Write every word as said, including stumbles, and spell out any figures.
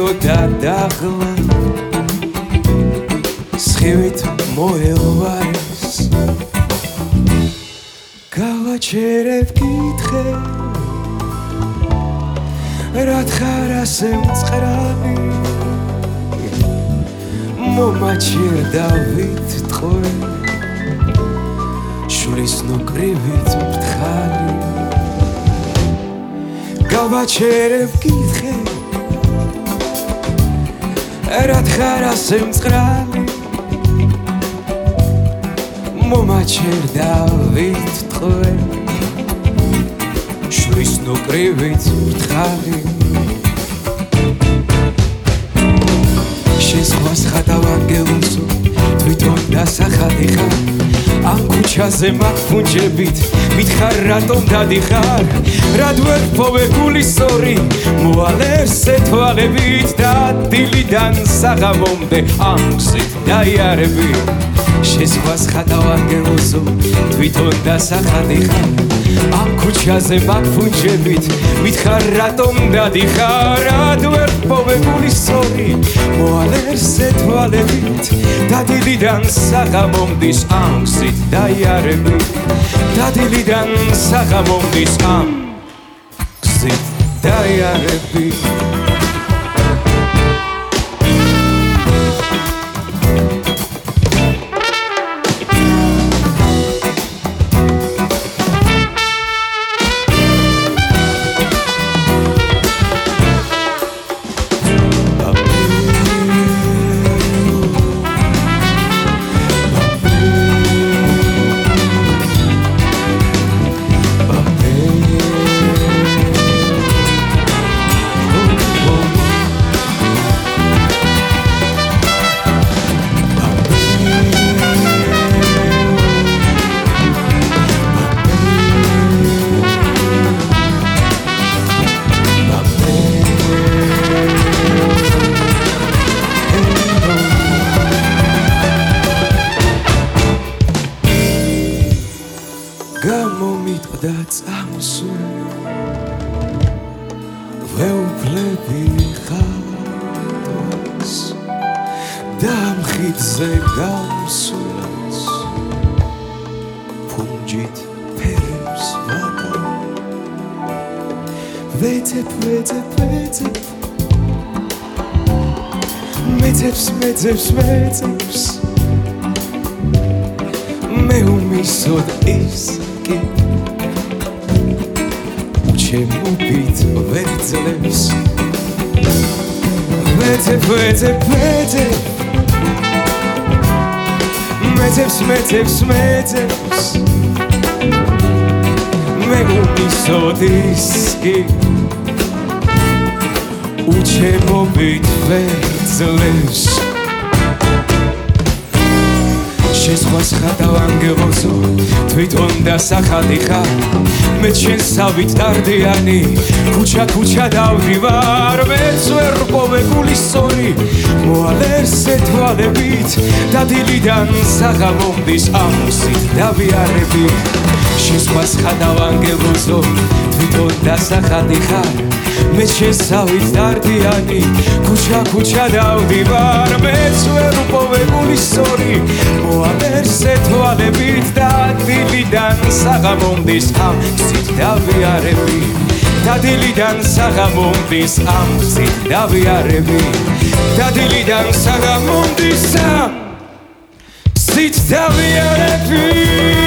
მოდიოდა დაღლა სხივით მოელვარეს გავაჩერებ კითხე რათხარ ასე მწყრალი მომაჩერდა ვიტყვი შულის ნუკრივით მრთხალი გავაჩერებ კითხე რათხარ ასე მწყრალი მომაჩერდა ვიტყვი შულის ნუკრივით მრთხალი შეზღვას ხატავ ანგელოზო თვითონ დასახადიხარ ამ ქუჩაზე მაგ ფუნჯებით მითხარ რატომ დადიხარ რად ვერ ფოვე გულისორი მოალერსე თვალებით და დილიდან საღამომდე ამ გზით დაიარები შეზღვას ხატავ ანგელოზო თვითონ დასახადიხარ ამ ქუჩაზე მაგ ფუნჯებით მითხარ რატომ დადიხარ რად ვერ ფოვე გულისორი მოალერსე თვალებით და დილიდან საღამომდის ამ გზით დაიარები და დილიდან საღამომდის ამ გზით დაიარები გამომიტყდა წამსული ვეუფლები ხარვას და მხიდზე გამსულაც ფუნჯით ფერებს ვაკა ვეცებ ვეცებ ვეცებ მეცებს მეცებს მეცებს მე უმისოდ ის კი ჩემობით ვეძლებს მეცებ მეცებ მეცებ მეცებს მეცებს მეცებს მე უმისოდ ის კი უჩემობით ვეძლებს შეზღვას ხატავ ანგელოზო თვითონ დასახადიხარ მე ჩვენსავით დარდიანი ქუჩა ქუჩა დავდივარ მეც ვერ პოვე გულისორი მოალერსე თვალებით და დილიდან საღამომდის ამ გზით დავიარები შეზღვას ხატავ ანგელოზო თვითონ დასახადიხარ მე ჩვენსავით დარდიანი ქუჩა ქუჩა დავდივარ მეც ვერ პოვე გულისორი მოალერსე თვალებით და დილიდან საღამომდის ამ გზით დავიარები და დილიდან საღამომდის ამ გზით დავიარები და დილიდან საღამომდის ამ გზით დავიარები